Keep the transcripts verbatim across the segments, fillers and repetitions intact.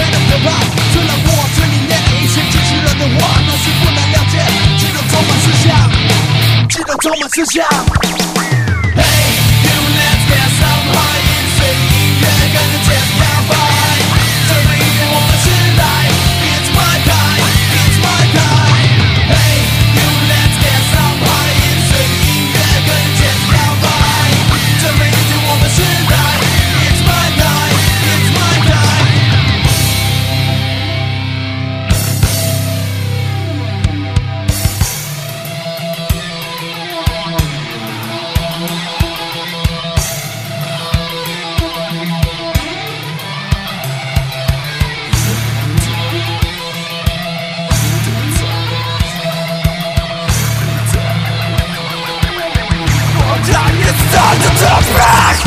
的可怕。虽然我嘴里念的一切机器人的话，但是不能了解，肌肉充满思想，肌肉充满思想。Hey you let's get some high， 随音乐跟着节奏摇摆，这个音乐我们时代 ，It's my time，It's my time。Hey you let's get some high， 随音乐跟着节奏摇摆，这个音乐我们时代 ，It's my time，It's my time。It's time to turn back.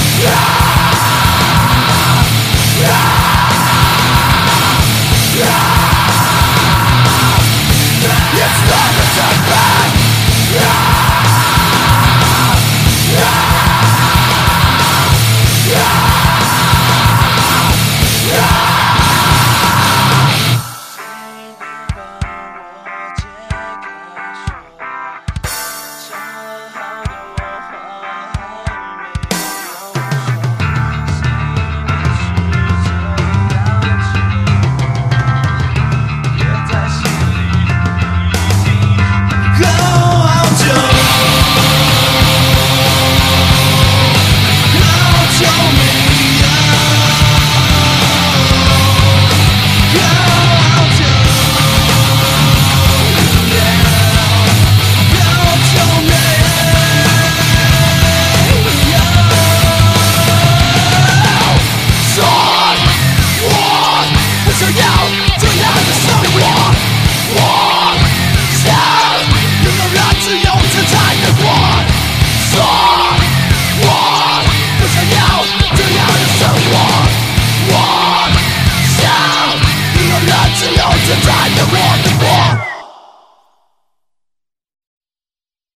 It's time to turn back. It's time to walk.